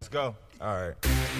Let's go. All right.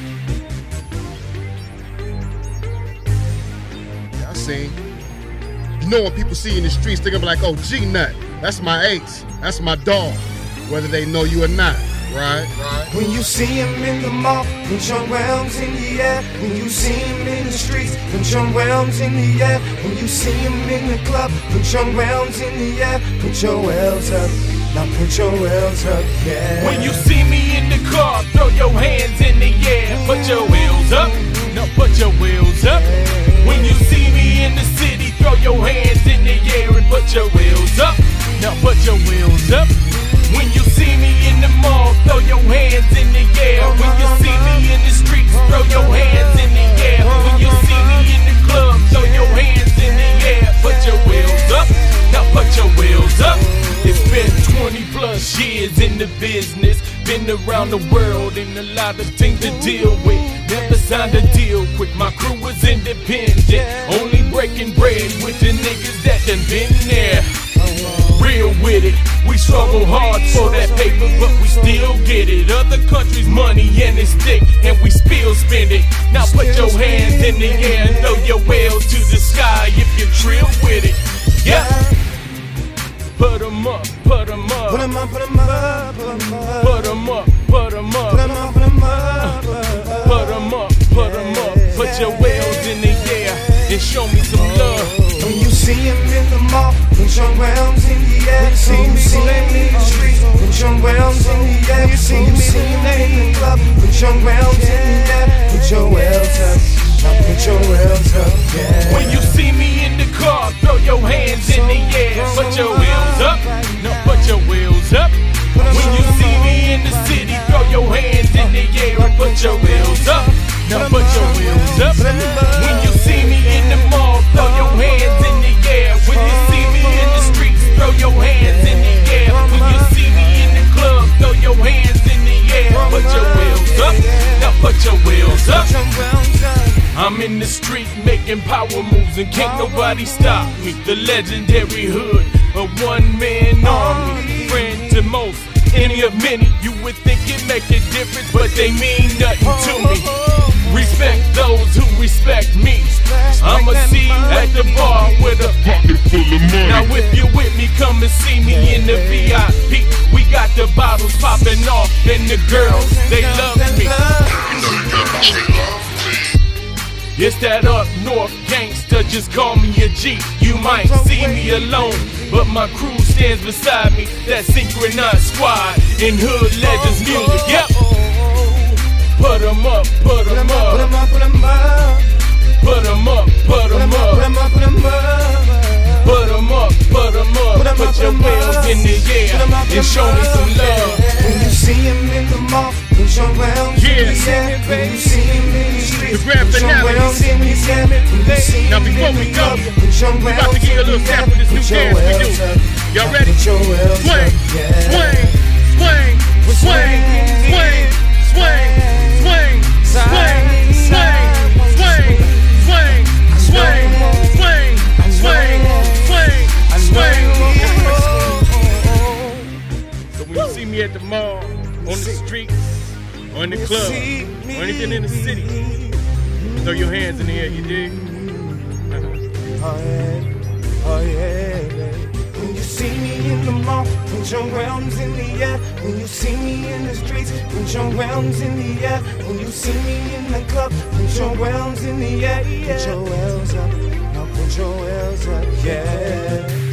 Yeah, I seen. You know when people see you in the streets, they're gonna be like, oh, G-Nut, that's my ace, that's my dog, whether they know you or not, right? When you see him in the mall, put your realms in the air. When you see him in the streets, put your realms in the air. When you see him in the club, put your realms in the air. Put your wells up, now put your wells up, yeah. When you see me in the car, throw your hands in the air. Put your wheels up, now put your wheels up. When you see me in the city, throw your hands in the air and put your wheels up, now put your wheels up. When you see me in the mall, throw your hands in the air. When you see me in the streets, throw your hands in the air. When you see me in the club, throw your hands in the air. Put your wheels up, now put your wheels up. It's been 20 plus years in the business. Been around the world and a lot of things to deal with. Never signed a deal quick, my crew was independent. Only breaking bread with the niggas that done been there. Real with it, we struggle hard for that paper, but we still get it. Other countries' money and it's thick, and we still spend it. Now put your hands in the air and throw your wheels to the sky if you're trill with it. Yeah. Put 'em up, put 'em up. Put 'em up, put 'em up, put 'em up. Put 'em up, put 'em up. Put 'em up, put 'em up. Put 'em up, put 'em up. Put your wheels in the air and show me some love. When you see him in the mall, put your realms in the air. When you see him in the streets, put your realms in the air. When you see him in the club, put your realms in the air. Put your wells up, now put your wells up, yeah. When you see me in the car, throw your hands in the air. Put your wheels up, now put your wheels up. When you see me in the city, throw your hands in the air and put your wheels up, now put your wheels up. When you see me in the mall, throw your hands in the air. When you see me in the streets, throw your hands in the air. When you see me in the club, throw your hands in the air. Put your wheels up, now put your wheels up. I'm in the street making power moves and can't nobody stop me. The legendary hood, a one-man army. Friend to most, any of many. You would think it make a difference, but they mean nothing to me. Respect those who respect me. I'ma see you at the bar with a pocket full of money. Now if you're with me, come and see me in the VIP. We got the bottles popping off and the girls, they love me. It's that up north gangster, just call me a G. You might see me alone, but my crew stands beside me. That synchronized squad in hood legends music, yep. Put 'em up, put 'em up. Put 'em up, put 'em up. Put 'em up, put 'em up. Put 'em up, put 'em up. Put 'em up, put 'em up. Put your wheels in the air and show me some love. When you see him in the mall, put your realms in the air. When you see him in the streets, The grand put your finale. realms in the air. When you see Now him before in we the go, club, put your we about to realms give you a in little the air. sample of this new Put your dance we wells do. up. Y'all ready? Put your wells Swing, up, yeah. swing, swing, swing, swing, swing, swing, swing, swing, swing, swing, swing, swing, swing, swing, swing. So when you see me at the mall, on the streets, or in the club, or anything in the city, throw your hands in the air, you dig? Oh yeah, oh yeah. When you see me in the mall, put your realms in the air. When you see me in the streets, put your realms in the air. When you see me in the club, put your realms in the air. Put your wells up, now put your wells up, yeah.